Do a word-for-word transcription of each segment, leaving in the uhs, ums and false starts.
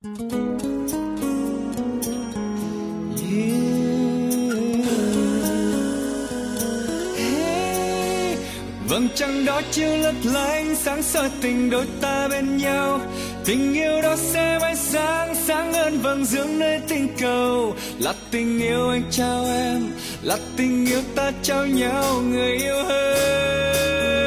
Vầng trăng đó chiếu lấp lánh sáng soi tình đôi ta bên nhau. Tình yêu đó sẽ mãi sáng sáng hơn vầng dương nơi tinh cầu. Là tình yêu anh trao em, là tình yêu ta trao nhau, người yêu ơi.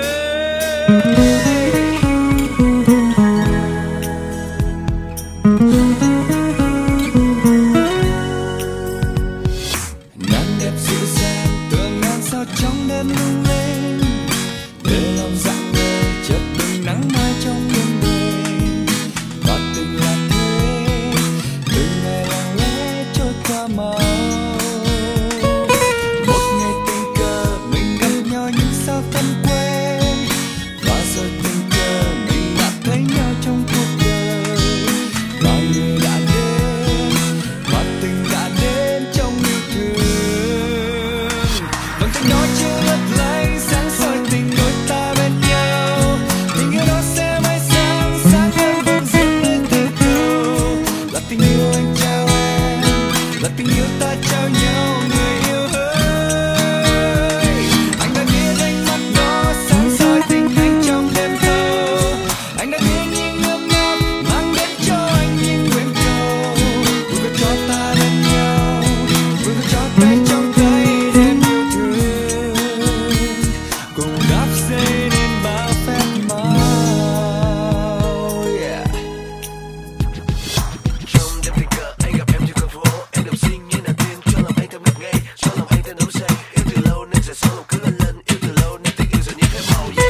Nắng đẹp dịu dàng tựa ngàn sao trong đêm lung linh, để lòng rạng ngời chợt bừng nắng mai trong đêm đêm. Và tình là thế, từng ngày lặng lẽ trôi qua mau. Một ngày tình cờ mình gặp nhau nhưng sao thân quen, và rồi tình cờ mình đã thấy nhau trong cuộc đời. Bao người đã đến và tình đã đến trong yêu thương. Vầng trăng đó chiếu lấp lánh sáng soi tình đôi ta bên nhau. Tình yêu đó sẽ mãi sáng sáng hơn vầng dương nơi tinh cầu. Là tình yêu anh trao em, là tình yêu ta trao nhau, người yêu ơi. Anh đã biết ánh mắt đó sáng soi tình anh trong đêm thâu. Anh đã biết những ước mơ mang đến cho anh những nguyện cầu. Vừa có cho ta bên nhau, vừa có cho tay trong tay đêm yêu thương, cùng đắp xây nên bao phép màu. Yeah. Trong đêm tình cờ anh gặp em trên con phố, em được sinh như là tiên cho lòng anh thêm ngất ngây, cho lòng anh thêm nóng say. Yêu từ lâu nên giờ sau lòng cứ lần lần, yêu từ lâu nên tình yêu giờ như phép màu. Yeah.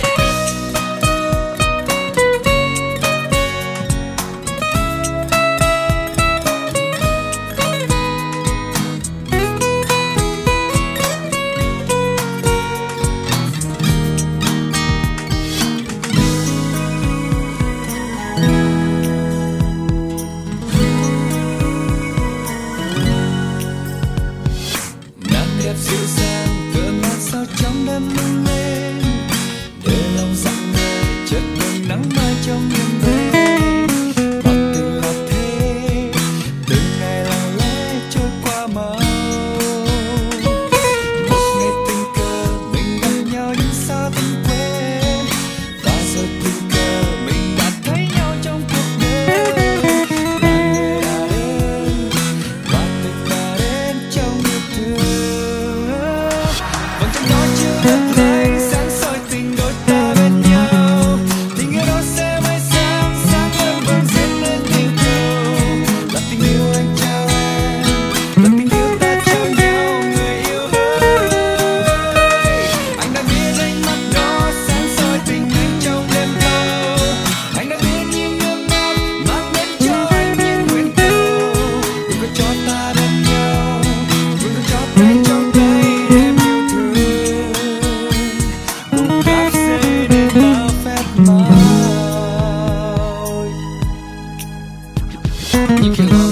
Nắng đẹp dịu dàng tựa ngàn sao trong đêm lung linh, để lòng rạng ngời chợt bừng nắng mai trong đêm đêm. Và tình là thế, từng ngày lặng lẽ trôi qua mau. Một ngày tình cờ mình gặp nhau nhưng sao thân quen, và rồi tình cờ mình đã thấy nhau trong cuộc đời. Và người đã đến, và tình đã đến trong yêu thương. Vầng trăng đó chiếu lấp lánh sáng soi tình đôi ta bên nhau. Tình yêu đó sẽ mãi sáng sáng hơn vầng dương nơi tinh cầu. Là tình yêu anh trao em, là tình yêu ta trao nhau, người yêu ơi. Anh đã biết ánh mắt đó sáng soi tình anh trong đêm thâu. Anh đã biết những ước mơ mang đến cho anh những nguyện cầu. Vừa có cho ta bên nhau, vừa có cho tay trong tay đêm yêu thương, cùng đắp xây nên bao phép màu. You can